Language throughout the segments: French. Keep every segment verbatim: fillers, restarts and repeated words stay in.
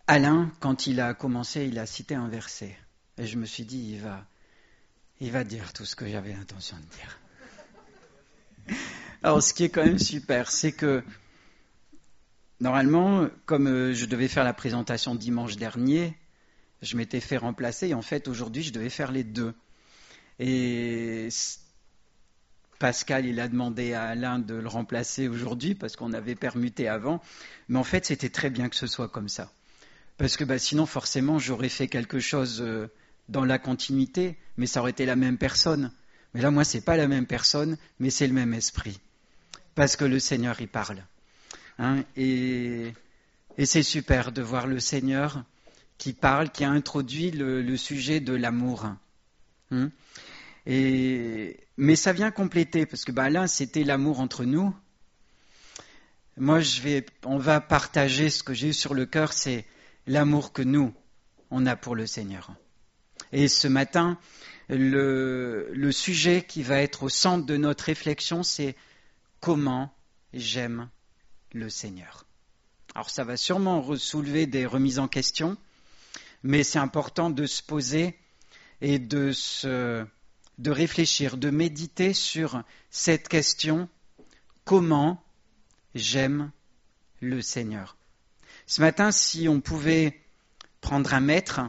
Alain, quand il a commencé, il a cité un verset. Et je me suis dit, il va, il va dire tout ce que j'avais l'intention de dire. Alors, ce qui est quand même super, c'est que, normalement, comme je devais faire la présentation dimanche dernier, je m'étais fait remplacer, et en fait, aujourd'hui, je devais faire les deux. Et Pascal, il a demandé à Alain de le remplacer aujourd'hui, parce qu'on avait permuté avant. Mais en fait, c'était très bien que ce soit comme ça. Parce que bah, sinon, forcément, j'aurais fait quelque chose euh, dans la continuité, mais ça aurait été la même personne. Mais là, moi, c'est pas la même personne, mais c'est le même esprit. Parce que le Seigneur, il parle. Hein, et, et c'est super de voir le Seigneur qui parle, qui a introduit le, le sujet de l'amour. Hein, et, mais ça vient compléter, parce que bah, là, c'était l'amour entre nous. Moi, je vais, on va partager ce que j'ai eu sur le cœur, c'est l'amour que nous, on a pour le Seigneur. Et ce matin, le, le sujet qui va être au centre de notre réflexion, c'est comment j'aime le Seigneur. Alors ça va sûrement soulever des remises en question, mais c'est important de se poser et de, se, de réfléchir, de méditer sur cette question, comment j'aime le Seigneur. Ce matin, si on pouvait prendre un mètre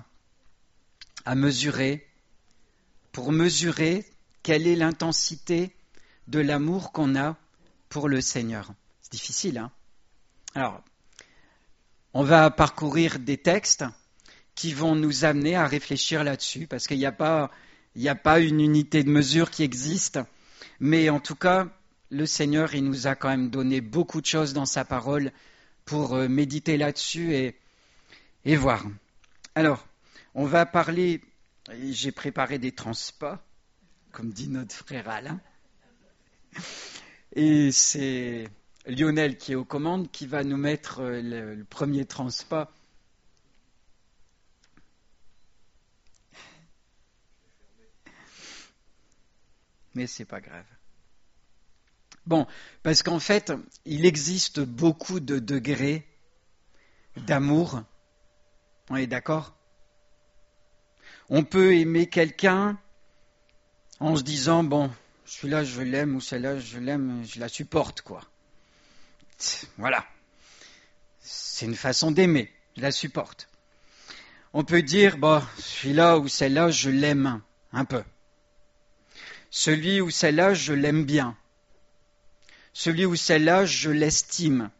à mesurer, pour mesurer quelle est l'intensité de l'amour qu'on a pour le Seigneur. C'est difficile, hein ? Alors, on va parcourir des textes qui vont nous amener à réfléchir là-dessus, parce qu'il n'y a pas, il n'y a pas une unité de mesure qui existe, mais en tout cas, le Seigneur, il nous a quand même donné beaucoup de choses dans sa parole pour méditer là-dessus et, et voir. Alors, on va parler, j'ai préparé des transpas, comme dit notre frère Alain, et c'est Lionel qui est aux commandes qui va nous mettre le, le premier transpas. Mais c'est pas grave. Bon, parce qu'en fait, il existe beaucoup de degrés d'amour. On est d'accord ? On peut aimer quelqu'un en se disant, bon, celui-là je l'aime ou celle-là je l'aime, je la supporte, quoi. Voilà. C'est une façon d'aimer, je la supporte. On peut dire, bon, celui-là ou celle-là je l'aime un peu. Celui ou celle-là je l'aime bien. Celui ou celle-là je l'estime.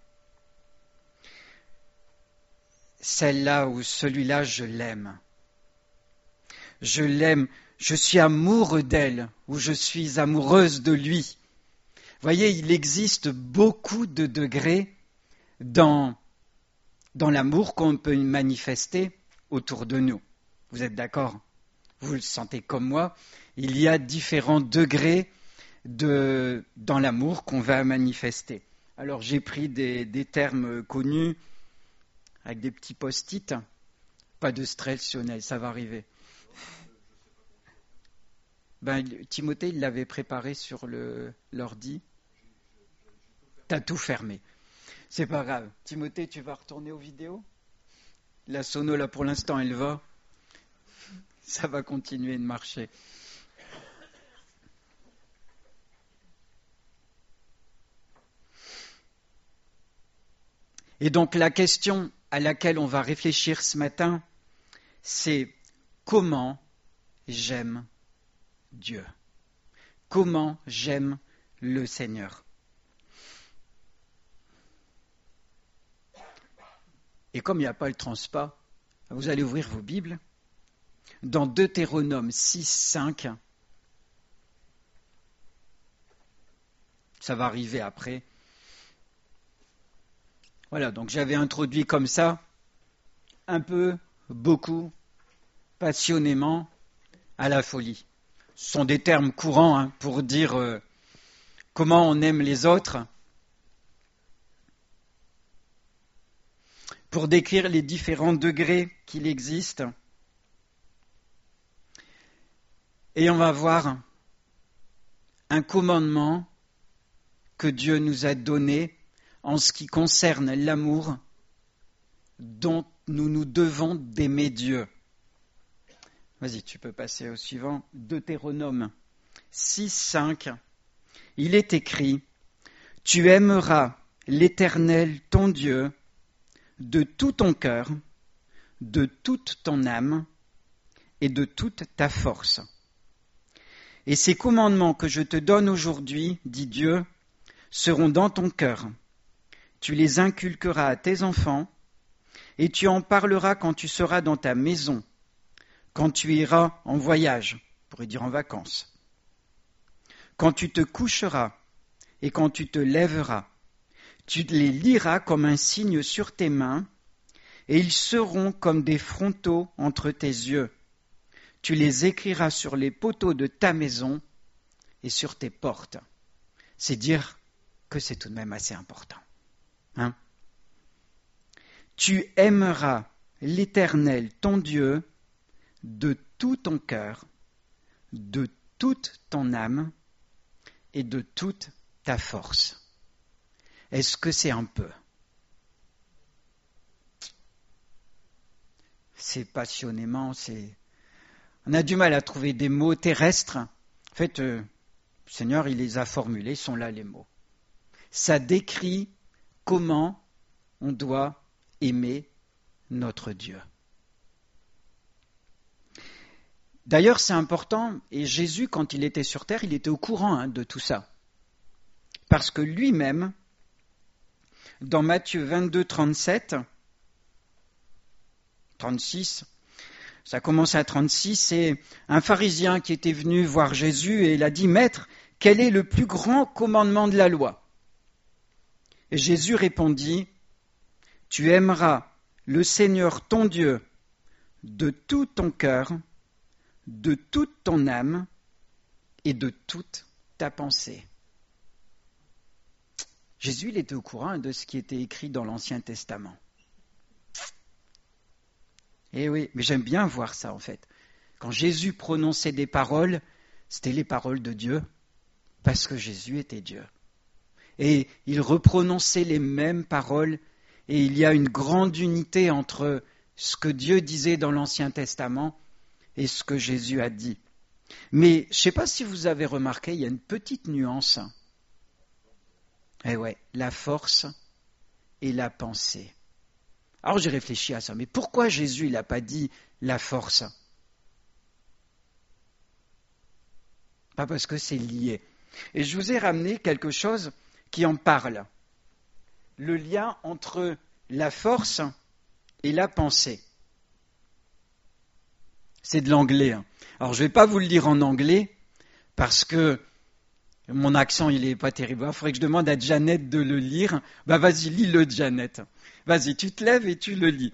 Celle-là ou celui-là je l'aime. Je l'aime, je suis amoureux d'elle ou je suis amoureuse de lui. Vous voyez, il existe beaucoup de degrés dans, dans l'amour qu'on peut manifester autour de nous. Vous êtes d'accord ? Vous le sentez comme moi. Il y a différents degrés de, dans l'amour qu'on va manifester. Alors j'ai pris des, des termes connus avec des petits post-it. Pas de stress, Lionel, ça va arriver. Ben, Timothée, il l'avait préparé sur le, l'ordi. T'as tout fermé. C'est pas grave. Timothée, tu vas retourner aux vidéos ? La sono, là, pour l'instant, elle va. Ça va continuer de marcher. Et donc, la question à laquelle on va réfléchir ce matin, c'est comment j'aime Dieu ? Comment j'aime le Seigneur ? Et comme il n'y a pas le transpas, vous allez ouvrir vos Bibles. Dans Deutéronome six, cinq, ça va arriver après. Voilà, donc j'avais introduit comme ça, un peu, beaucoup, passionnément, à la folie. Ce sont des termes courants hein, pour dire euh, comment on aime les autres, pour décrire les différents degrés qu'il existe. Et on va voir un commandement que Dieu nous a donné en ce qui concerne l'amour dont nous nous devons d'aimer Dieu. Vas-y, tu peux passer au suivant. Deutéronome six, cinq. Il est écrit, « Tu aimeras l'Éternel ton Dieu de tout ton cœur, de toute ton âme et de toute ta force. Et ces commandements que je te donne aujourd'hui, dit Dieu, seront dans ton cœur. Tu les inculqueras à tes enfants et tu en parleras quand tu seras dans ta maison, quand tu iras en voyage, on pourrait dire en vacances, quand tu te coucheras et quand tu te lèveras. Tu les liras comme un signe sur tes mains, et ils seront comme des frontaux entre tes yeux. Tu les écriras sur les poteaux de ta maison et sur tes portes. » C'est dire que c'est tout de même assez important. Hein ? Tu aimeras l'Éternel, ton Dieu, de tout ton cœur, de toute ton âme et de toute ta force. Est-ce que c'est un peu ? C'est passionnément, c'est... On a du mal à trouver des mots terrestres. En fait, euh, le Seigneur, il les a formulés, ils sont là les mots. Ça décrit comment on doit aimer notre Dieu. D'ailleurs, c'est important, et Jésus, quand il était sur terre, il était au courant hein, de tout ça. Parce que lui-même, dans Matthieu vingt-deux, trente-sept, trente-six, ça commence à trente-six, c'est un pharisien qui était venu voir Jésus et il a dit « Maître, quel est le plus grand commandement de la loi ?» Et Jésus répondit « Tu aimeras le Seigneur ton Dieu de tout ton cœur, de toute ton âme et de toute ta pensée. » Jésus, il était au courant de ce qui était écrit dans l'Ancien Testament. Eh oui, mais j'aime bien voir ça en fait. Quand Jésus prononçait des paroles, c'était les paroles de Dieu, parce que Jésus était Dieu. Et il reprononçait les mêmes paroles, et il y a une grande unité entre ce que Dieu disait dans l'Ancien Testament et ce que Jésus a dit. Mais je ne sais pas si vous avez remarqué, il y a une petite nuance. Eh ouais, la force et la pensée. Alors j'ai réfléchi à ça, mais pourquoi Jésus il n'a pas dit la force ? Pas parce que c'est lié. Et je vous ai ramené quelque chose qui en parle. Le lien entre la force et la pensée. C'est de l'anglais. Hein. Alors je ne vais pas vous le dire en anglais, parce que mon accent, il n'est pas terrible. Il faudrait que je demande à Janet de le lire. Bah vas-y, lis-le, Janet. Vas-y, tu te lèves et tu le lis.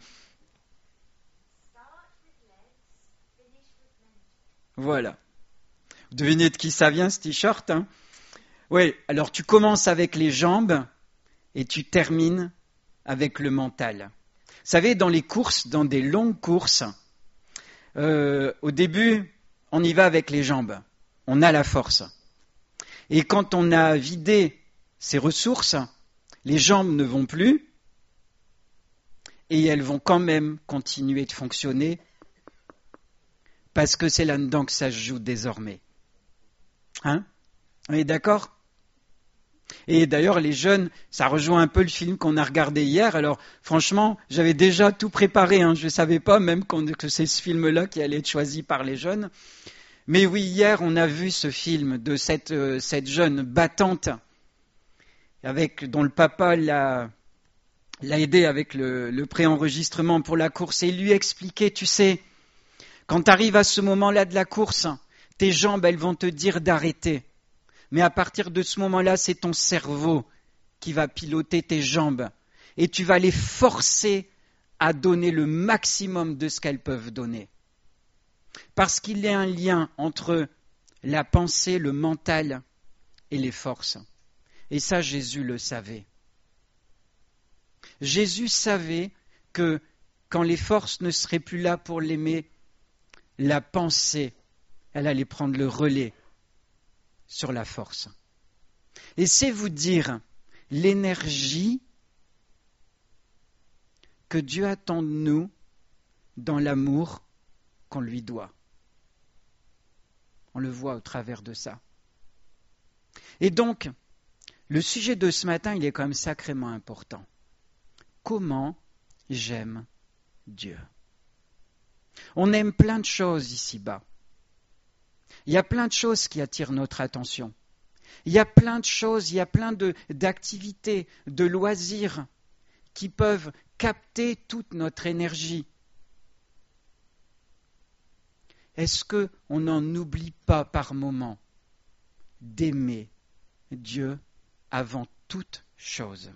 Voilà. Vous devinez de qui ça vient, ce t-shirt, hein ? Oui, alors tu commences avec les jambes et tu termines avec le mental. Vous savez, dans les courses, dans des longues courses, euh, au début, on y va avec les jambes. On a la force. Et quand on a vidé ses ressources, les jambes ne vont plus et elles vont quand même continuer de fonctionner parce que c'est là-dedans que ça se joue désormais. Hein ? On est d'accord ? Et d'ailleurs, les jeunes, ça rejoint un peu le film qu'on a regardé hier. Alors, franchement, j'avais déjà tout préparé. Hein. Je ne savais pas même que c'est ce film-là qui allait être choisi par les jeunes. Mais oui, hier, on a vu ce film de cette, euh, cette jeune battante avec, dont le papa l'a, l'a aidé avec le, le préenregistrement pour la course et lui expliquait, tu sais, quand tu arrives à ce moment-là de la course, tes jambes, elles vont te dire d'arrêter. Mais à partir de ce moment-là, c'est ton cerveau qui va piloter tes jambes et tu vas les forcer à donner le maximum de ce qu'elles peuvent donner. Parce qu'il y a un lien entre la pensée, le mental et les forces. Et ça, Jésus le savait. Jésus savait que quand les forces ne seraient plus là pour l'aimer, la pensée, elle allait prendre le relais sur la force. Et c'est vous dire l'énergie que Dieu attend de nous dans l'amour qu'on lui doit. On le voit au travers de ça. Et donc, le sujet de ce matin, il est quand même sacrément important. Comment j'aime Dieu? On aime plein de choses ici-bas. Il y a plein de choses qui attirent notre attention. Il y a plein de choses, il y a plein de, d'activités, de loisirs qui peuvent capter toute notre énergie. Est-ce qu'on n'en oublie pas par moment d'aimer Dieu avant toute chose?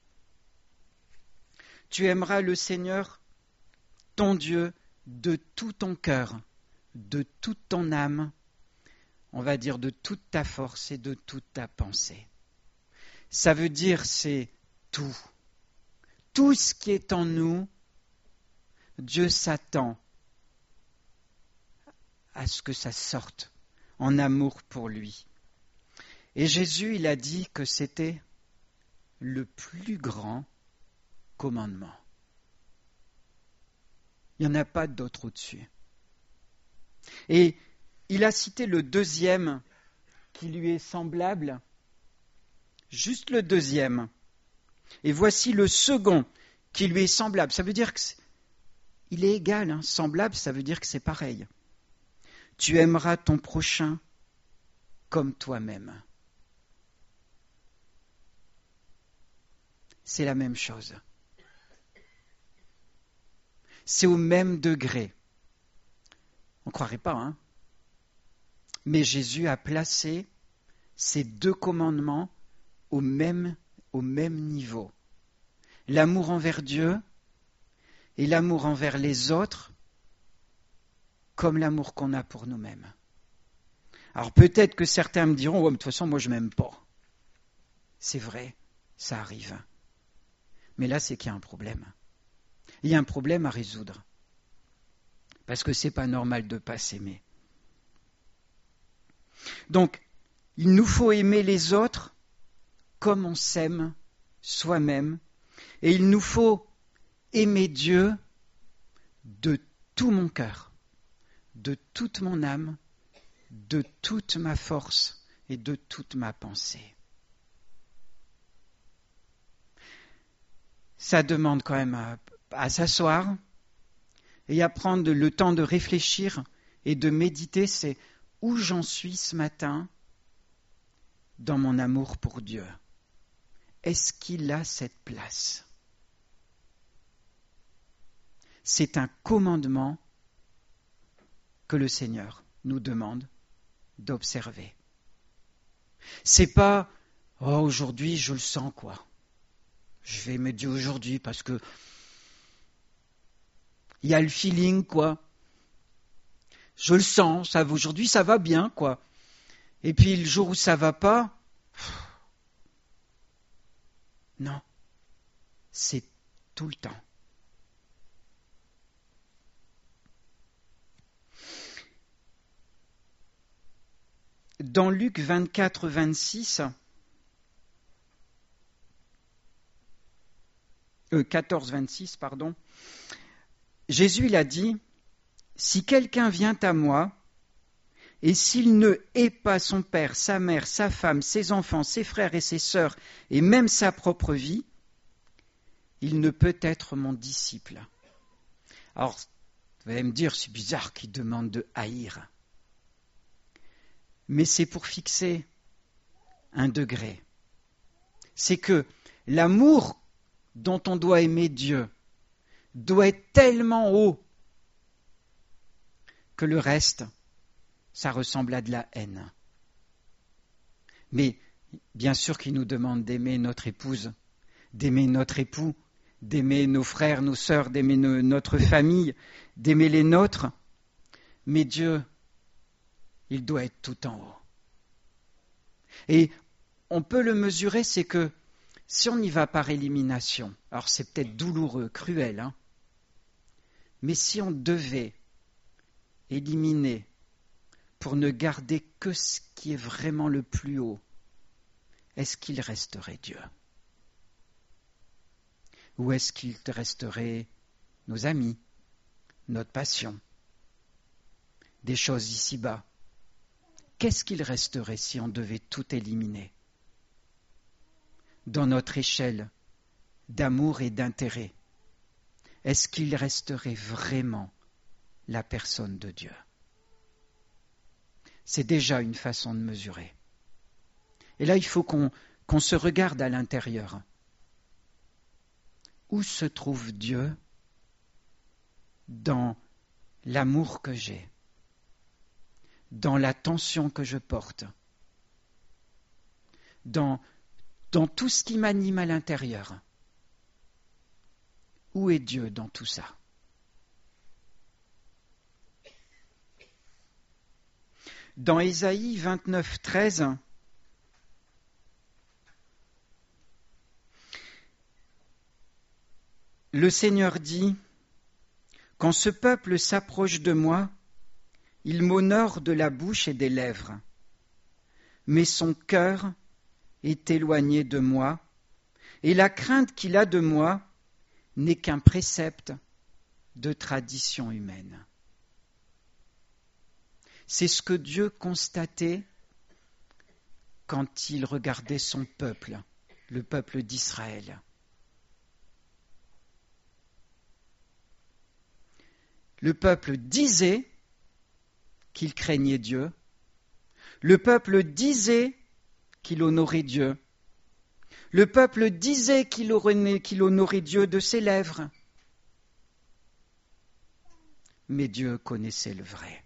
Tu aimeras le Seigneur, ton Dieu, de tout ton cœur, de toute ton âme, on va dire de toute ta force et de toute ta pensée. Ça veut dire c'est tout. Tout ce qui est en nous, Dieu s'attend à ce que ça sorte en amour pour lui. Et Jésus, il a dit que c'était le plus grand commandement. Il n'y en a pas d'autre au-dessus. Et il a cité le deuxième qui lui est semblable, juste le deuxième. Et voici le second qui lui est semblable. Ça veut dire qu'il est égal, hein. Semblable, ça veut dire que c'est pareil. Tu aimeras ton prochain comme toi-même. C'est la même chose. C'est au même degré. On ne croirait pas, hein? Mais Jésus a placé ces deux commandements au même, au même niveau. L'amour envers Dieu et l'amour envers les autres comme l'amour qu'on a pour nous-mêmes. Alors peut-être que certains me diront, oh, « de toute façon, moi je ne m'aime pas. » C'est vrai, ça arrive. Mais là, c'est qu'il y a un problème. Il y a un problème à résoudre. Parce que ce n'est pas normal de ne pas s'aimer. Donc, il nous faut aimer les autres comme on s'aime soi-même. Et il nous faut aimer Dieu de tout mon cœur, de toute mon âme, de toute ma force et de toute ma pensée. Ça demande quand même à, à s'asseoir et à prendre le temps de réfléchir et de méditer. C'est où j'en suis ce matin dans mon amour pour Dieu. Est-ce qu'il a cette place? C'est un commandement que le Seigneur nous demande d'observer. C'est pas oh, aujourd'hui je le sens quoi. Je vais aimer Dieu aujourd'hui parce que il y a le feeling quoi. Je le sens, ça aujourd'hui ça va bien quoi. Et puis le jour où ça va pas, non, c'est tout le temps. Dans Luc vingt-quatre vingt-six, euh, quatorze vingt-six, pardon, Jésus il a dit, si quelqu'un vient à moi, et s'il ne hait pas son père, sa mère, sa femme, ses enfants, ses frères et ses sœurs, et même sa propre vie, il ne peut être mon disciple. Alors, vous allez me dire, c'est bizarre qu'il demande de haïr. Mais c'est pour fixer un degré. C'est que l'amour dont on doit aimer Dieu doit être tellement haut que le reste, ça ressemble à de la haine. Mais bien sûr qu'il nous demande d'aimer notre épouse, d'aimer notre époux, d'aimer nos frères, nos sœurs, d'aimer nos, notre famille, d'aimer les nôtres. Mais Dieu, il doit être tout en haut. Et on peut le mesurer, c'est que si on y va par élimination, alors c'est peut-être douloureux, cruel, hein, mais si on devait éliminer pour ne garder que ce qui est vraiment le plus haut, est-ce qu'il resterait Dieu? Où est-ce qu'il resterait nos amis, notre passion, des choses ici-bas? Qu'est-ce qu'il resterait si on devait tout éliminer dans notre échelle d'amour et d'intérêt? Est-ce qu'il resterait vraiment la personne de Dieu? C'est déjà une façon de mesurer. Et là, il faut qu'on, qu'on se regarde à l'intérieur. Où se trouve Dieu dans l'amour que j'ai, dans l'attention que je porte, dans, dans tout ce qui m'anime à l'intérieur? Où est Dieu dans tout ça? Dans Ésaïe vingt-neuf, treize, le Seigneur dit: « Quand ce peuple s'approche de moi, il m'honore de la bouche et des lèvres, mais son cœur est éloigné de moi, et la crainte qu'il a de moi n'est qu'un précepte de tradition humaine. » C'est ce que Dieu constatait quand il regardait son peuple, le peuple d'Israël. Le peuple disait qu'il craignait Dieu, le peuple disait qu'il honorait Dieu, le peuple disait qu'il honorait, qu'il honorait Dieu de ses lèvres, mais Dieu connaissait le vrai.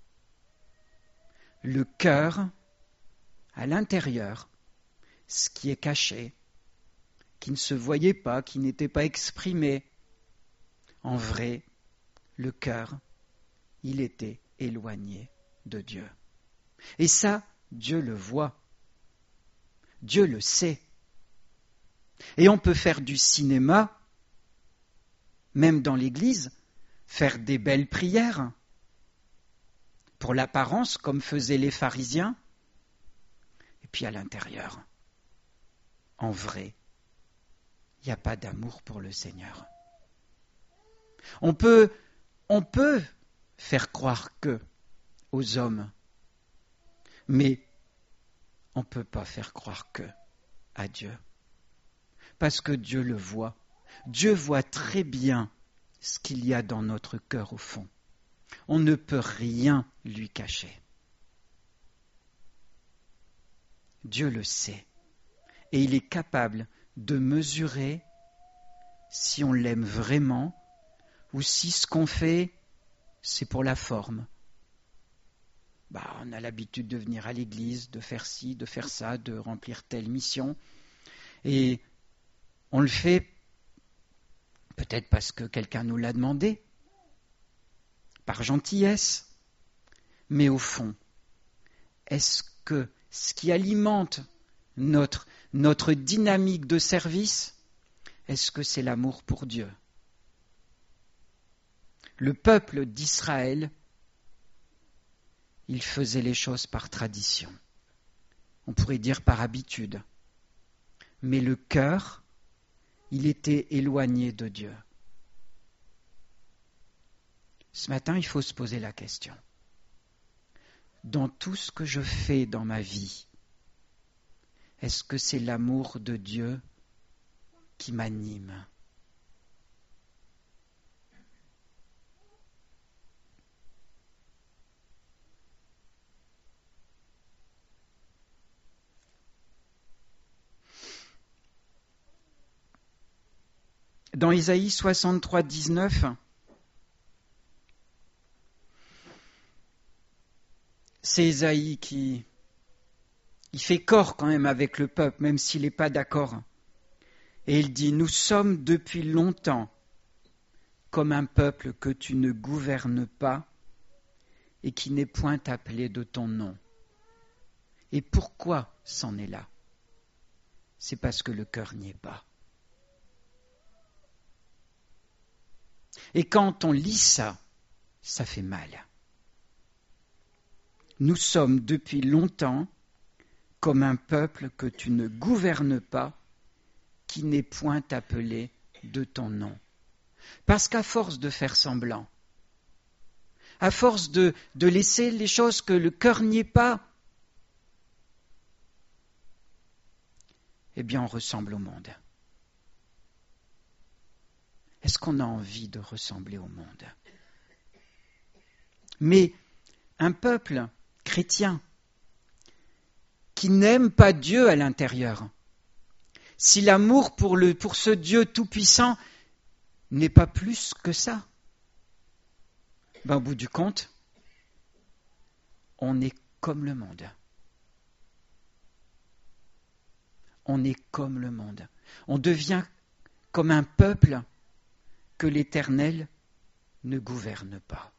Le cœur, à l'intérieur, ce qui est caché, qui ne se voyait pas, qui n'était pas exprimé, en vrai, le cœur, il était éloigné de Dieu. Et ça, Dieu le voit. Dieu le sait. Et on peut faire du cinéma, même dans l'Église, faire des belles prières, pour l'apparence, comme faisaient les pharisiens, et puis à l'intérieur, en vrai, il n'y a pas d'amour pour le Seigneur. On peut, on peut faire croire que aux hommes, mais on ne peut pas faire croire que à Dieu. Parce que Dieu le voit. Dieu voit très bien ce qu'il y a dans notre cœur au fond. On ne peut rien lui cacher. Dieu le sait. Et il est capable de mesurer si on l'aime vraiment ou si ce qu'on fait, c'est pour la forme. Bah, on a l'habitude de venir à l'église, de faire ci, de faire ça, de remplir telle mission. Et on le fait peut-être parce que quelqu'un nous l'a demandé, par gentillesse. Mais au fond, est-ce que ce qui alimente notre, notre dynamique de service, est-ce que c'est l'amour pour Dieu? Le peuple d'Israël, il faisait les choses par tradition. On pourrait dire par habitude. Mais le cœur, il était éloigné de Dieu. Ce matin, il faut se poser la question. Dans tout ce que je fais dans ma vie, est-ce que c'est l'amour de Dieu qui m'anime ? Dans Isaïe soixante-trois, dix-neuf, c'est Isaïe qui il fait corps quand même avec le peuple, même s'il n'est pas d'accord. Et il dit, « Nous sommes depuis longtemps comme un peuple que tu ne gouvernes pas et qui n'est point appelé de ton nom. » Et pourquoi c'en est là? C'est parce que le cœur n'y est pas. Et quand on lit ça, ça fait mal. Nous sommes depuis longtemps comme un peuple que tu ne gouvernes pas, qui n'est point appelé de ton nom. Parce qu'à force de faire semblant, à force de, de laisser les choses que le cœur n'y est pas, eh bien on ressemble au monde. Est-ce qu'on a envie de ressembler au monde? Mais un peuple chrétien qui n'aime pas Dieu à l'intérieur, si l'amour pour, le, pour ce Dieu tout-puissant n'est pas plus que ça, ben, au bout du compte, on est comme le monde. On est comme le monde. On devient comme un peuple que l'Éternel ne gouverne pas.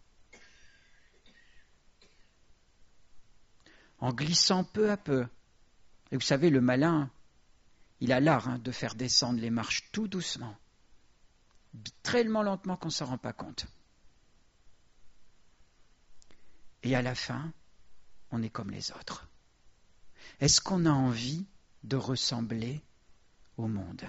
En glissant peu à peu, et vous savez, le malin, il a l'art hein, de faire descendre les marches tout doucement, tellement lentement qu'on ne s'en rend pas compte. Et à la fin, on est comme les autres. Est-ce qu'on a envie de ressembler au monde?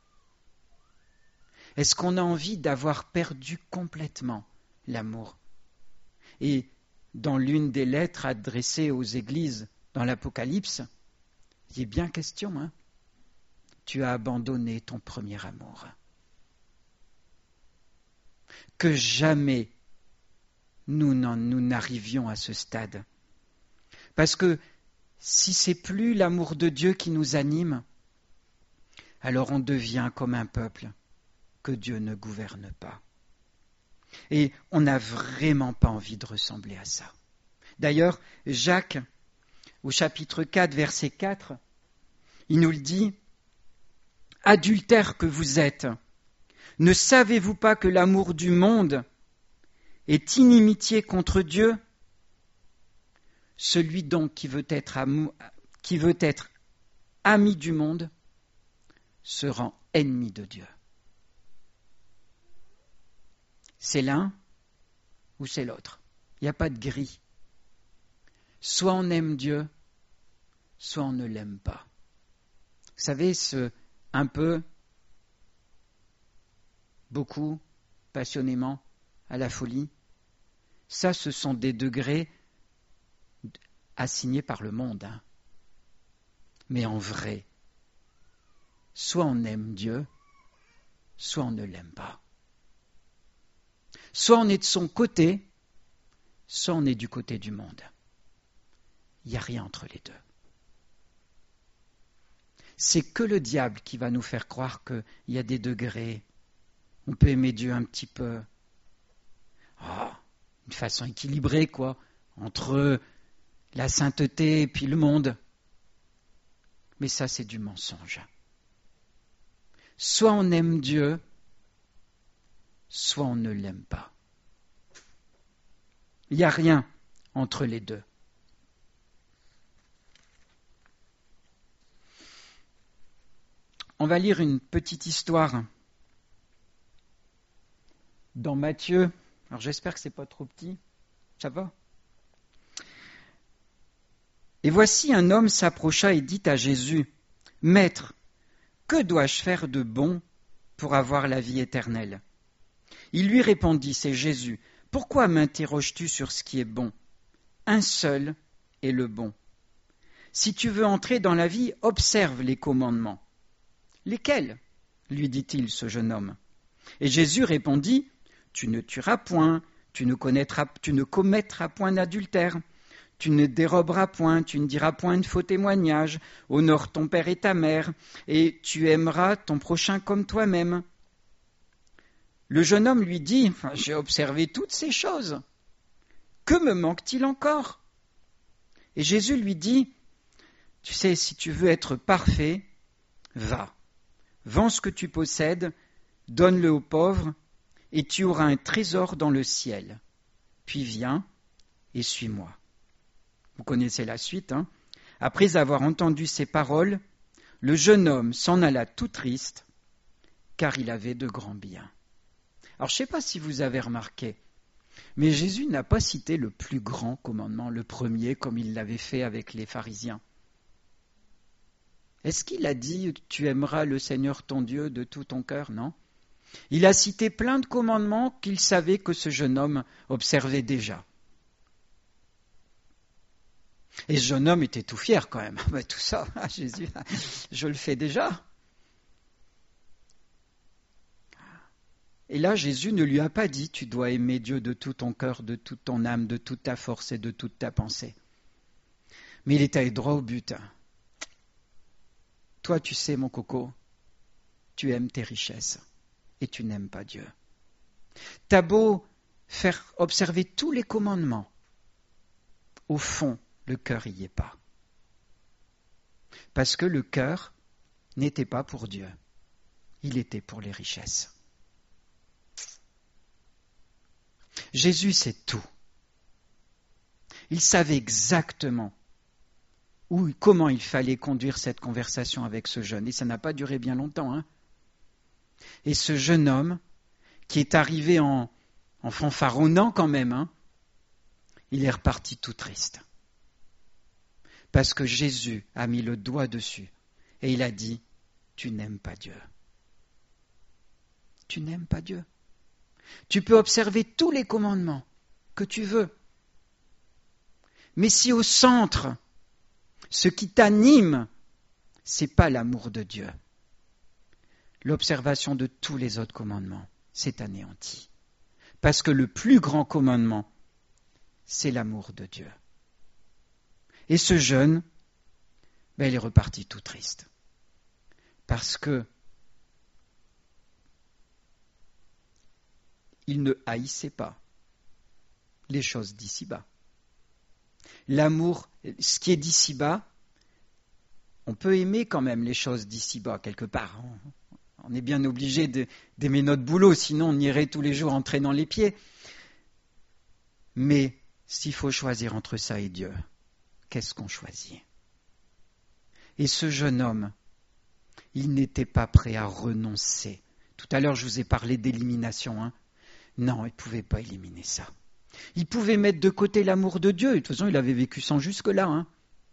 Est-ce qu'on a envie d'avoir perdu complètement l'amour? Et dans l'une des lettres adressées aux églises dans l'Apocalypse, il est bien question, hein, tu as abandonné ton premier amour. Que jamais nous, nous n'arrivions à ce stade. Parce que si c'est plus l'amour de Dieu qui nous anime, alors on devient comme un peuple que Dieu ne gouverne pas. Et on n'a vraiment pas envie de ressembler à ça. D'ailleurs, Jacques, au chapitre quatre, verset quatre, il nous le dit, « Adultères que vous êtes, ne savez-vous pas que l'amour du monde est inimitié contre Dieu ? Celui donc qui veut être, amou- qui veut être ami du monde se rend ennemi de Dieu. » C'est l'un ou c'est l'autre. Il n'y a pas de gris. Soit on aime Dieu, soit on ne l'aime pas. Vous savez, ce un peu, beaucoup, passionnément, à la folie, ça, ce sont des degrés assignés par le monde. Hein. Mais en vrai, soit on aime Dieu, soit on ne l'aime pas. Soit on est de son côté, soit on est du côté du monde. Il n'y a rien entre les deux. C'est que le diable qui va nous faire croire qu'il y a des degrés. On peut aimer Dieu un petit peu. Oh, une façon équilibrée, quoi, entre la sainteté et puis le monde. Mais ça, c'est du mensonge. Soit on aime Dieu, soit on ne l'aime pas. Il n'y a rien entre les deux. On va lire une petite histoire dans Matthieu. Alors j'espère que ce n'est pas trop petit. Ça va ? Et voici un homme s'approcha et dit à Jésus, « Maître, que dois-je faire de bon pour avoir la vie éternelle ?» Il lui répondit, c'est Jésus, « Pourquoi m'interroges-tu sur ce qui est bon ? Un seul est le bon. Si tu veux entrer dans la vie, observe les commandements. » « Lesquels ?» lui dit-il, ce jeune homme. Et Jésus répondit, « Tu ne tueras point, tu ne, connaîtras, tu ne commettras point d'adultère, tu ne déroberas point, tu ne diras point de faux témoignages, honore ton père et ta mère, et tu aimeras ton prochain comme toi-même. » Le jeune homme lui dit, enfin, « J'ai observé toutes ces choses. Que me manque-t-il encore ?» Et Jésus lui dit, « Tu sais, si tu veux être parfait, va. Vends ce que tu possèdes, donne-le aux pauvres, et tu auras un trésor dans le ciel. Puis viens et suis-moi. » Vous connaissez la suite, hein ? Après avoir entendu ces paroles, le jeune homme s'en alla tout triste, car il avait de grands biens. Alors, je ne sais pas si vous avez remarqué, mais Jésus n'a pas cité le plus grand commandement, le premier, comme il l'avait fait avec les pharisiens. Est-ce qu'il a dit « Tu aimeras le Seigneur ton Dieu de tout ton cœur » ? Non. Il a cité plein de commandements qu'il savait que ce jeune homme observait déjà. Et ce jeune homme était tout fier quand même. Ben, tout ça, Jésus, je le fais déjà. Et là, Jésus ne lui a pas dit, tu dois aimer Dieu de tout ton cœur, de toute ton âme, de toute ta force et de toute ta pensée. Mais il est allé droit au but. Toi, tu sais, mon coco, tu aimes tes richesses et tu n'aimes pas Dieu. T'as beau faire observer tous les commandements, au fond, le cœur n'y est pas. Parce que le cœur n'était pas pour Dieu, il était pour les richesses. Jésus sait tout. Il savait exactement où, comment il fallait conduire cette conversation avec ce jeune. Et ça n'a pas duré bien longtemps. Hein. Et ce jeune homme, qui est arrivé en, en fanfaronnant quand même, hein, il est reparti tout triste. Parce que Jésus a mis le doigt dessus et il a dit, tu n'aimes pas Dieu. Tu n'aimes pas Dieu. Tu peux observer tous les commandements que tu veux. Mais si au centre, ce qui t'anime, ce n'est pas l'amour de Dieu, l'observation de tous les autres commandements, c'est anéanti. Parce que le plus grand commandement, c'est l'amour de Dieu. Et ce jeune, ben, il est reparti tout triste. Parce que il ne haïssait pas les choses d'ici-bas. L'amour, ce qui est d'ici-bas, on peut aimer quand même les choses d'ici-bas, quelque part. On est bien obligé de, d'aimer notre boulot, sinon on irait tous les jours en traînant les pieds. Mais s'il faut choisir entre ça et Dieu, qu'est-ce qu'on choisit? Et ce jeune homme, il n'était pas prêt à renoncer. Tout à l'heure, je vous ai parlé d'élimination, hein. Non, il ne pouvait pas éliminer ça. Il pouvait mettre de côté l'amour de Dieu. De toute façon, il avait vécu sans jusque-là. Hein.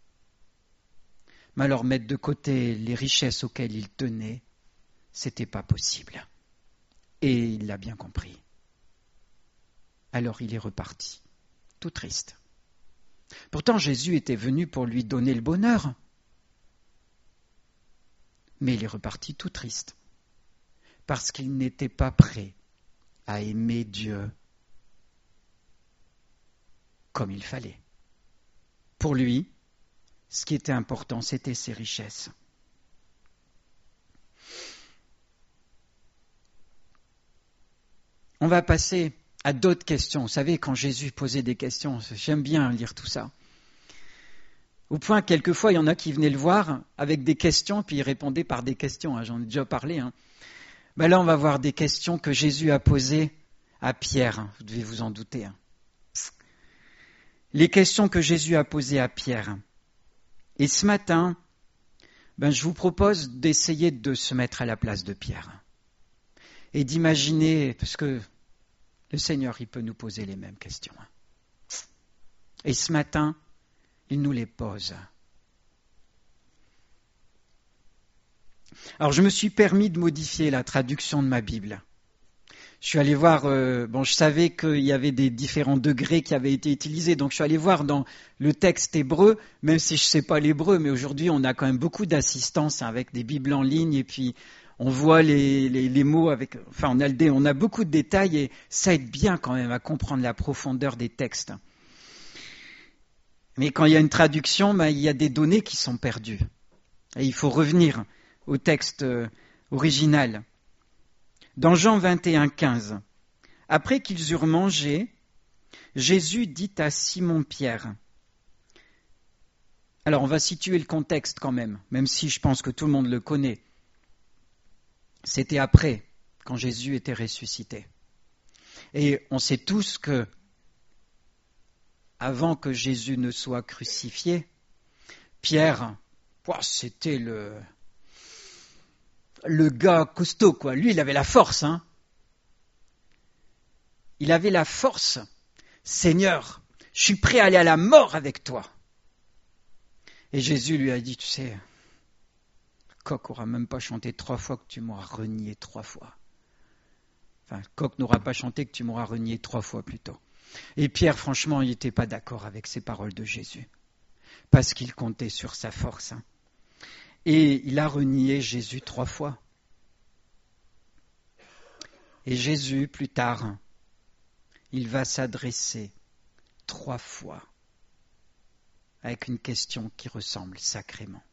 Mais alors, mettre de côté les richesses auxquelles il tenait, c'était pas possible. Et il l'a bien compris. Alors, il est reparti, tout triste. Pourtant, Jésus était venu pour lui donner le bonheur. Mais il est reparti tout triste. Parce qu'il n'était pas prêt à aimer Dieu comme il fallait. Pour lui, ce qui était important, c'était ses richesses. On va passer à d'autres questions. Vous savez, quand Jésus posait des questions, j'aime bien lire tout ça. Au point, quelquefois, il y en a qui venaient le voir avec des questions, puis il répondait par des questions. Hein, j'en ai déjà parlé. Hein. Ben là, on va voir des questions que Jésus a posées à Pierre. Vous devez vous en douter. Hein. Les questions que Jésus a posées à Pierre. Et ce matin, ben, je vous propose d'essayer de se mettre à la place de Pierre. Et d'imaginer, parce que le Seigneur, il peut nous poser les mêmes questions. Et ce matin, il nous les pose. Alors, je me suis permis de modifier la traduction de ma Bible. Je suis allé voir, euh, bon, je savais qu'il y avait des différents degrés qui avaient été utilisés, donc je suis allé voir dans le texte hébreu, même si je ne sais pas l'hébreu, mais aujourd'hui, on a quand même beaucoup d'assistance avec des Bibles en ligne, et puis on voit les, les, les mots avec, enfin, on a, le, on a beaucoup de détails, et ça aide bien quand même à comprendre la profondeur des textes. Mais quand il y a une traduction, ben, il y a des données qui sont perdues. Et il faut revenir au texte original. Dans Jean vingt et un, quinze, après qu'ils eurent mangé, Jésus dit à Simon-Pierre, alors on va situer le contexte quand même, même si je pense que tout le monde le connaît. C'était après, quand Jésus était ressuscité. Et on sait tous que, avant que Jésus ne soit crucifié, Pierre, c'était le... le gars costaud, quoi. Lui, il avait la force, hein. Il avait la force. Seigneur, je suis prêt à aller à la mort avec toi. Et Jésus lui a dit, tu sais, le coq n'aura même pas chanté trois fois que tu m'auras renié trois fois. Enfin, le coq n'aura pas chanté que tu m'auras renié trois fois plus tôt. Et Pierre, franchement, il n'était pas d'accord avec ces paroles de Jésus, parce qu'il comptait sur sa force. Et il a renié Jésus trois fois. Et Jésus, plus tard, il va s'adresser trois fois avec une question qui ressemble sacrément.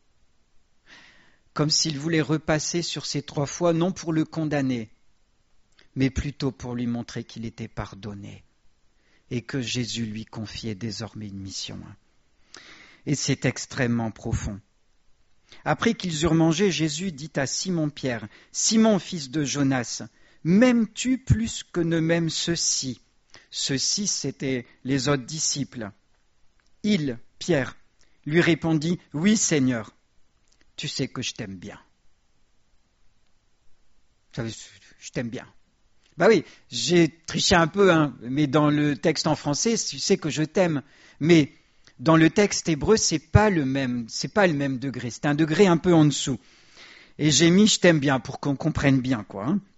Comme s'il voulait repasser sur ces trois fois, non pour le condamner, mais plutôt pour lui montrer qu'il était pardonné et que Jésus lui confiait désormais une mission. Et c'est extrêmement profond. Après qu'ils eurent mangé, Jésus dit à Simon-Pierre, « Simon, fils de Jonas, m'aimes-tu plus que ne m'aiment ceux-ci » Ceux-ci, c'étaient les autres disciples. Il, Pierre, lui répondit, « Oui, Seigneur, tu sais que je t'aime bien. » Je t'aime bien. Bah oui, j'ai triché un peu, hein, mais dans le texte en français, tu sais que je t'aime. Mais dans le texte hébreu, c'est pas le même, c'est pas le même degré. C'est un degré un peu en dessous. Et j'ai mis je t'aime bien pour qu'on comprenne bien, quoi. Hein.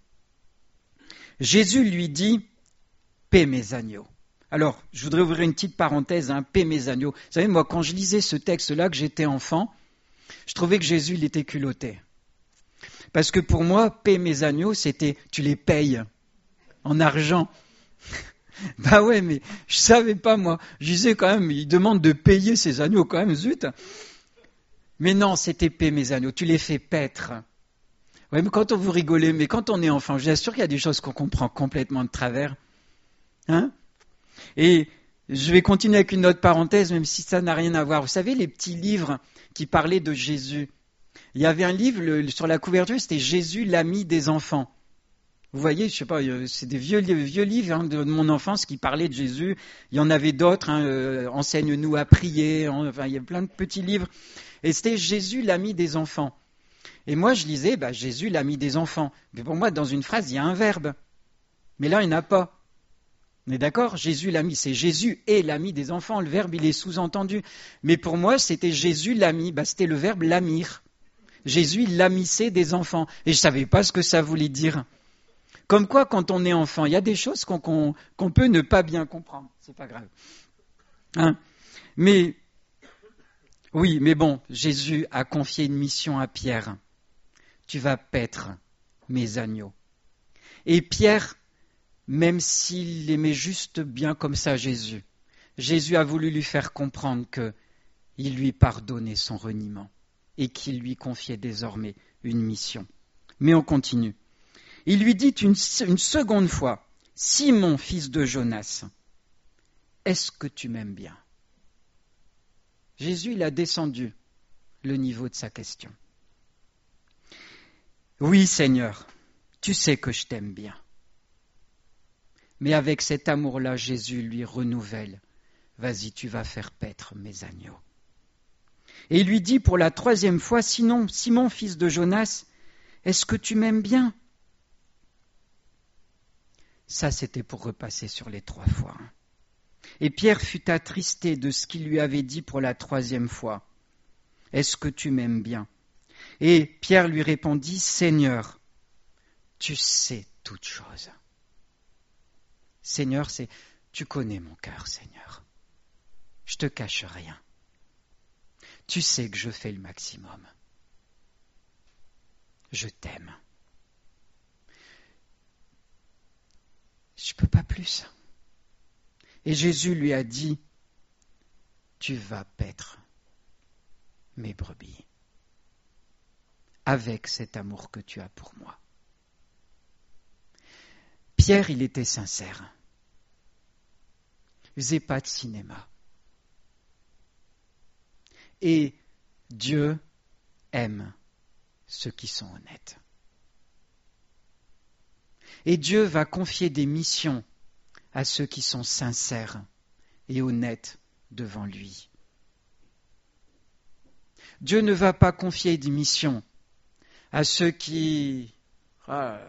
Jésus lui dit, paix mes agneaux. Alors, je voudrais ouvrir une petite parenthèse, hein, paix mes agneaux. Vous savez, moi, quand je lisais ce texte-là, que j'étais enfant, je trouvais que Jésus, il était culotté. Parce que pour moi, paix mes agneaux, c'était tu les payes en argent. Bah ouais, mais je savais pas, moi. Je disais quand même, il demande de payer ces agneaux quand même, zut. Mais non, c'était paix mes agneaux, tu les fais paître. Ouais, mais quand on vous rigolez, mais quand on est enfant, je vous assure qu'il y a des choses qu'on comprend complètement de travers. Hein? Et je vais continuer avec une autre parenthèse, même si ça n'a rien à voir. Vous savez, les petits livres qui parlaient de Jésus. Il y avait un livre le, sur la couverture, c'était Jésus, l'ami des enfants. Vous voyez, je sais pas, c'est des vieux, vieux livres hein, de mon enfance qui parlaient de Jésus. Il y en avait d'autres, hein, euh, Enseigne-nous à prier. Hein, enfin, il y a plein de petits livres. Et c'était Jésus, l'ami des enfants. Et moi, je lisais, bah, Jésus, l'ami des enfants. Mais pour moi, dans une phrase, il y a un verbe. Mais là, il n'y en a pas. On est d'accord ? Jésus, l'ami, c'est Jésus est l'ami des enfants. Le verbe, il est sous-entendu. Mais pour moi, c'était Jésus, l'ami. Bah, c'était le verbe l'amir. Jésus, il l'amissait des enfants. Et je ne savais pas ce que ça voulait dire. Comme quoi, quand on est enfant, il y a des choses qu'on, qu'on, qu'on peut ne pas bien comprendre. C'est pas grave. Hein ? Mais, oui, mais bon, Jésus a confié une mission à Pierre. Tu vas paître mes agneaux. Et Pierre, même s'il aimait juste bien comme ça Jésus, Jésus a voulu lui faire comprendre qu'il lui pardonnait son reniement et qu'il lui confiait désormais une mission. Mais on continue. Il lui dit une, une seconde fois, « Simon, fils de Jonas, est-ce que tu m'aimes bien ?» Jésus, il a descendu le niveau de sa question. « Oui, Seigneur, tu sais que je t'aime bien. » Mais avec cet amour-là, Jésus lui renouvelle, « Vas-y, tu vas faire paître mes agneaux. » Et il lui dit pour la troisième fois, « Sinon, Simon, fils de Jonas, est-ce que tu m'aimes bien ?» Ça, c'était pour repasser sur les trois fois. Et Pierre fut attristé de ce qu'il lui avait dit pour la troisième fois. « Est-ce que tu m'aimes bien ?» Et Pierre lui répondit, « Seigneur, tu sais toutes choses. » Seigneur, c'est « Tu connais mon cœur, Seigneur. Je te cache rien. Tu sais que je fais le maximum. Je t'aime. Je ne peux pas plus. » Et Jésus lui a dit, « Tu vas paître mes brebis avec cet amour que tu as pour moi. » Pierre, il était sincère. Il faisait pas de cinéma. Et Dieu aime ceux qui sont honnêtes. Et Dieu va confier des missions à ceux qui sont sincères et honnêtes devant lui. Dieu ne va pas confier des missions à ceux qui... Ah,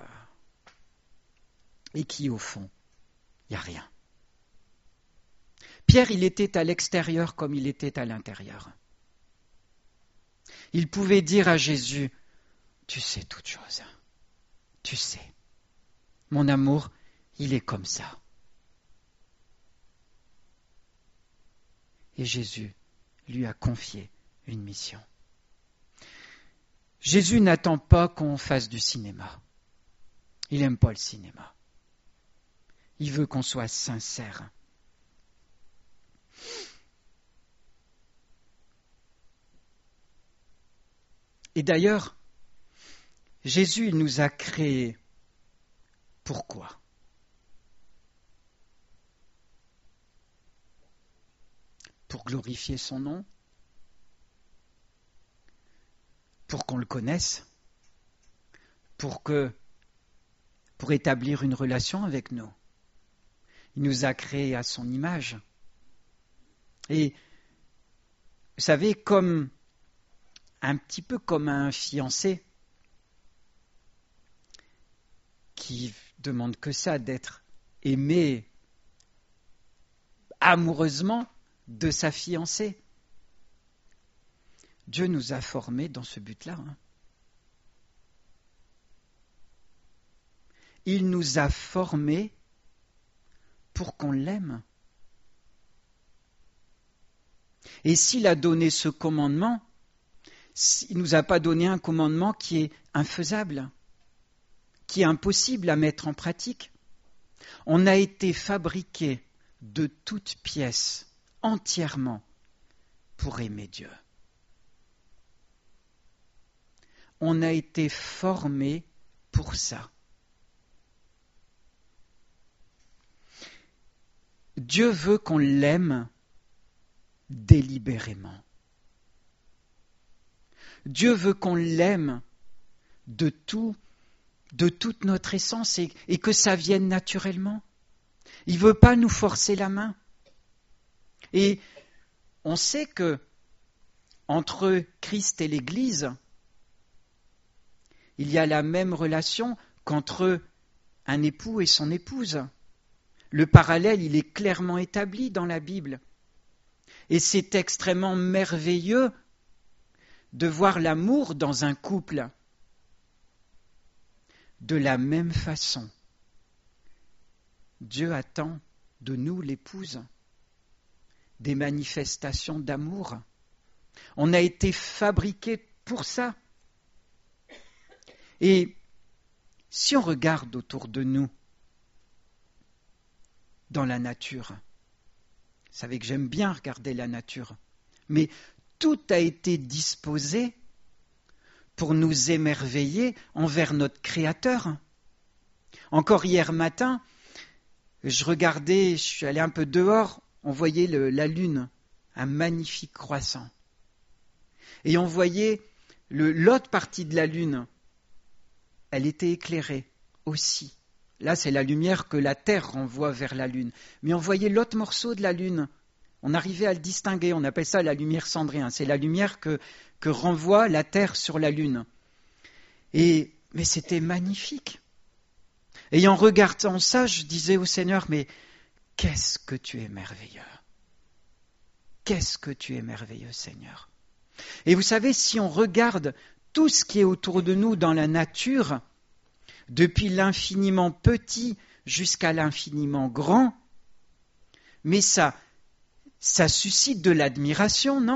et qui, au fond, il n'y a rien. Pierre, il était à l'extérieur comme il était à l'intérieur. Il pouvait dire à Jésus, « Tu sais toutes choses, tu sais. Mon amour, il est comme ça. Et Jésus lui a confié une mission. Jésus n'attend pas qu'on fasse du cinéma. Il n'aime pas le cinéma. Il veut qu'on soit sincère. Et d'ailleurs, Jésus il nous a créés. Pourquoi ? Pour glorifier son nom ? Pour qu'on le connaisse ? Pour que, pour établir une relation avec nous ? Il nous a créés à son image. Et vous savez, comme un petit peu comme un fiancé qui demande que ça, d'être aimé amoureusement de sa fiancée. Dieu nous a formés dans ce but-là. Hein. Il nous a formés pour qu'on l'aime. Et s'il a donné ce commandement, il ne nous a pas donné un commandement qui est infaisable, qui est impossible à mettre en pratique. On a été fabriqués de toutes pièces, entièrement, pour aimer Dieu. On a été formés pour ça. Dieu veut qu'on l'aime délibérément. Dieu veut qu'on l'aime de tout, de toute notre essence et, et que ça vienne naturellement. Il ne veut pas nous forcer la main. Et on sait que entre Christ et l'Église, il y a la même relation qu'entre un époux et son épouse. Le parallèle, il est clairement établi dans la Bible. Et c'est extrêmement merveilleux de voir l'amour dans un couple. De la même façon, Dieu attend de nous, l'épouse, des manifestations d'amour. On a été fabriqués pour ça. Et si on regarde autour de nous, dans la nature, vous savez que j'aime bien regarder la nature, mais tout a été disposé pour nous émerveiller envers notre Créateur. Encore hier matin, je regardais, je suis allé un peu dehors, on voyait le, la lune, un magnifique croissant. Et on voyait le, l'autre partie de la lune, elle était éclairée aussi. Là, c'est la lumière que la Terre renvoie vers la lune. Mais on voyait l'autre morceau de la lune. On arrivait à le distinguer, on appelle ça la lumière cendrée. C'est la lumière que, que renvoie la Terre sur la lune. Et, mais c'était magnifique. Et en regardant ça, je disais au Seigneur, mais qu'est-ce que tu es merveilleux. Qu'est-ce que tu es merveilleux, Seigneur. Et vous savez, si on regarde tout ce qui est autour de nous dans la nature, depuis l'infiniment petit jusqu'à l'infiniment grand, mais ça, ça suscite de l'admiration, non ?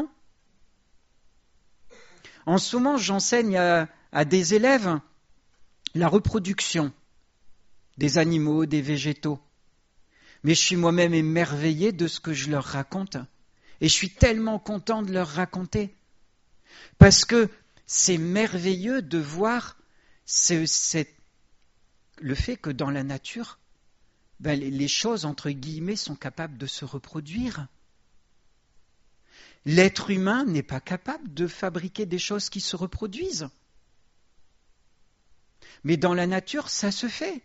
En ce moment, j'enseigne à, à des élèves la reproduction des animaux, des végétaux. Mais je suis moi-même émerveillé de ce que je leur raconte. Et je suis tellement content de leur raconter. Parce que c'est merveilleux de voir ce, cette, le fait que dans la nature, ben, les choses, entre guillemets, sont capables de se reproduire. L'être humain n'est pas capable de fabriquer des choses qui se reproduisent. Mais dans la nature, ça se fait.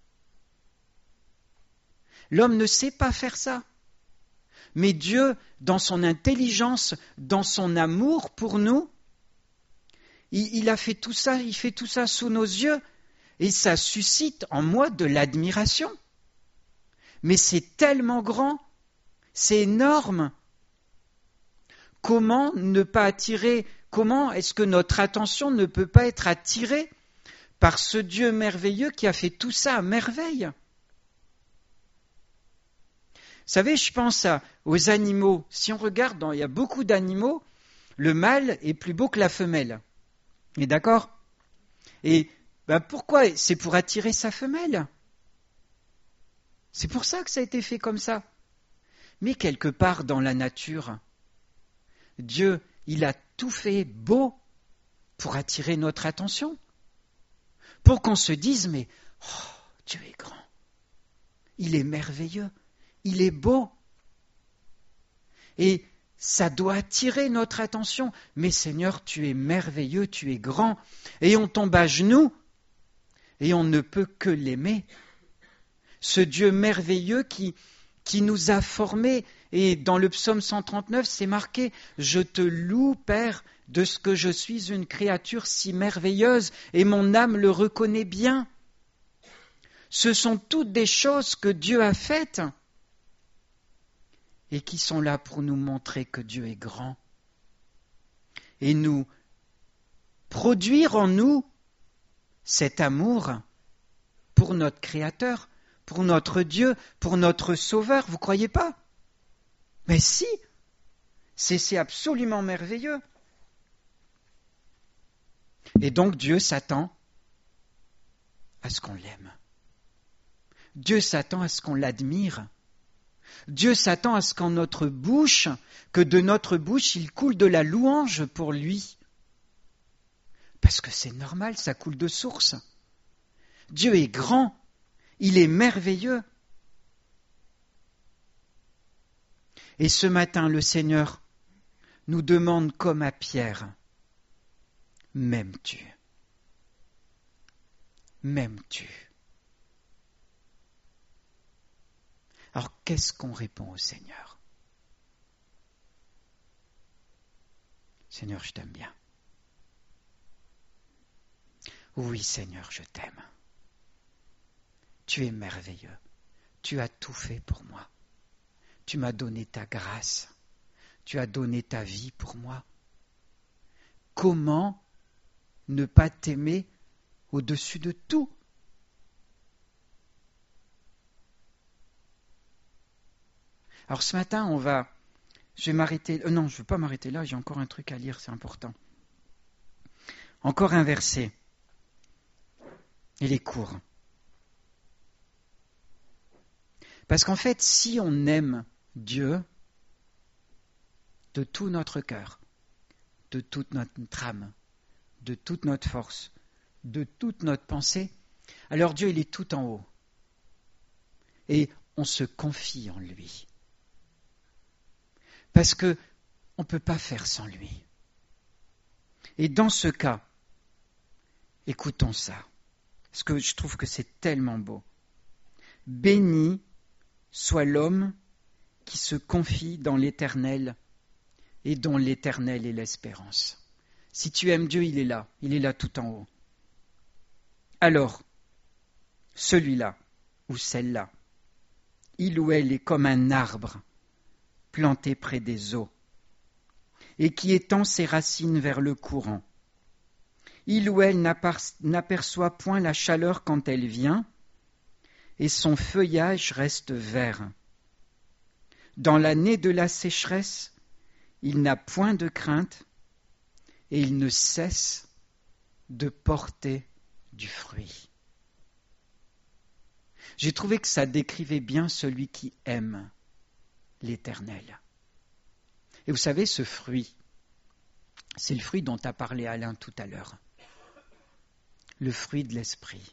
L'homme ne sait pas faire ça. Mais Dieu, dans son intelligence, dans son amour pour nous, il, il a fait tout ça, il fait tout ça sous nos yeux, et ça suscite en moi de l'admiration. Mais c'est tellement grand, c'est énorme. Comment ne pas attirer, comment est-ce que notre attention ne peut pas être attirée par ce Dieu merveilleux qui a fait tout ça à merveille. Vous savez, je pense à, aux animaux. Si on regarde, dans, il y a beaucoup d'animaux, le mâle est plus beau que la femelle. Et d'accord ? Et ben pourquoi ? C'est pour attirer sa femelle. C'est pour ça que ça a été fait comme ça. Mais quelque part dans la nature, Dieu, il a tout fait beau pour attirer notre attention. Pour qu'on se dise, mais oh, Dieu est grand. Il est merveilleux. Il est beau. Et ça doit attirer notre attention. Mais Seigneur, tu es merveilleux, tu es grand. Et on tombe à genoux et on ne peut que l'aimer. Ce Dieu merveilleux qui, qui nous a formés. Et dans le psaume cent trente-neuf, c'est marqué « Je te loue, Père, de ce que je suis une créature si merveilleuse et mon âme le reconnaît bien. » Ce sont toutes des choses que Dieu a faites et qui sont là pour nous montrer que Dieu est grand et nous produire en nous cet amour pour notre Créateur, pour notre Dieu, pour notre Sauveur. Vous ne croyez pas ? Mais si, c'est, c'est absolument merveilleux. Et donc Dieu s'attend à ce qu'on l'aime. Dieu s'attend à ce qu'on l'admire. Dieu s'attend à ce qu'en notre bouche, que de notre bouche, il coule de la louange pour lui. Parce que c'est normal, ça coule de source. Dieu est grand, il est merveilleux. Et ce matin, le Seigneur nous demande comme à Pierre, « M'aimes-tu ? M'aimes-tu » Alors, qu'est-ce qu'on répond au Seigneur ? Seigneur, je t'aime bien. Oui, Seigneur, je t'aime. Tu es merveilleux. Tu as tout fait pour moi. Tu m'as donné ta grâce. Tu as donné ta vie pour moi. Comment ne pas t'aimer au-dessus de tout ? Alors ce matin, on va... Je vais m'arrêter... Euh, non, je ne veux pas m'arrêter là, j'ai encore un truc à lire, c'est important. Encore un verset. Il est court. Parce qu'en fait, si on aime Dieu de tout notre cœur, de toute notre âme, de toute notre force, de toute notre pensée, alors Dieu, il est tout en haut. Et on se confie en lui. Parce qu'on ne peut pas faire sans lui. Et dans ce cas, écoutons ça, parce que je trouve que c'est tellement beau. Béni soit l'homme qui se confie dans l'Éternel et dont l'Éternel est l'espérance. Si tu aimes Dieu, il est là, il est là tout en haut. Alors, celui-là ou celle-là, il ou elle est comme un arbre planté près des eaux et qui étend ses racines vers le courant. Il ou elle n'aperçoit point la chaleur quand elle vient et son feuillage reste vert. Dans l'année de la sécheresse, il n'a point de crainte et il ne cesse de porter du fruit. J'ai trouvé que ça décrivait bien celui qui aime l'Éternel. Et vous savez, ce fruit, c'est le fruit dont a parlé Alain tout à l'heure. Le fruit de l'esprit.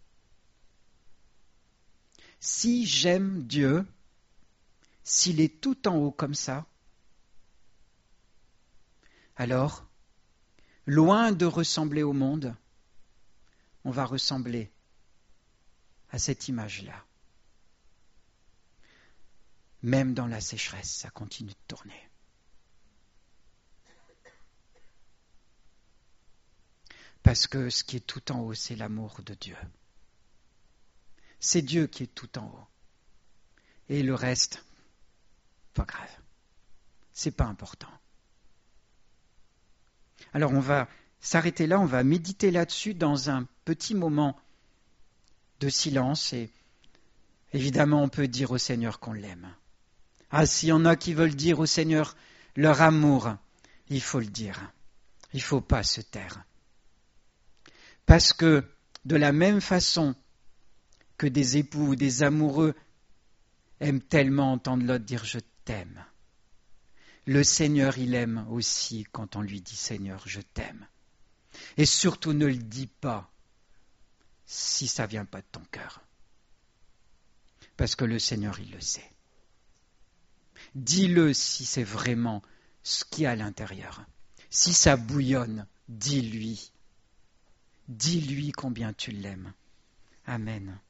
Si j'aime Dieu, s'il est tout en haut comme ça, alors, loin de ressembler au monde, on va ressembler à cette image-là. Même dans la sécheresse, ça continue de tourner. Parce que ce qui est tout en haut, c'est l'amour de Dieu. C'est Dieu qui est tout en haut. Et le reste, pas grave. C'est pas important. Alors on va s'arrêter là, on va méditer là-dessus dans un petit moment de silence et évidemment on peut dire au Seigneur qu'on l'aime. Ah, s'il y en a qui veulent dire au Seigneur leur amour, il faut le dire. Il ne faut pas se taire. Parce que de la même façon que des époux ou des amoureux aiment tellement entendre l'autre dire « je t'aime », le Seigneur, il aime aussi quand on lui dit « Seigneur, je t'aime ». Et surtout, ne le dis pas si ça ne vient pas de ton cœur. Parce que le Seigneur, il le sait. Dis-le si c'est vraiment ce qu'il y a à l'intérieur. Si ça bouillonne, dis-lui. Dis-lui combien tu l'aimes. Amen.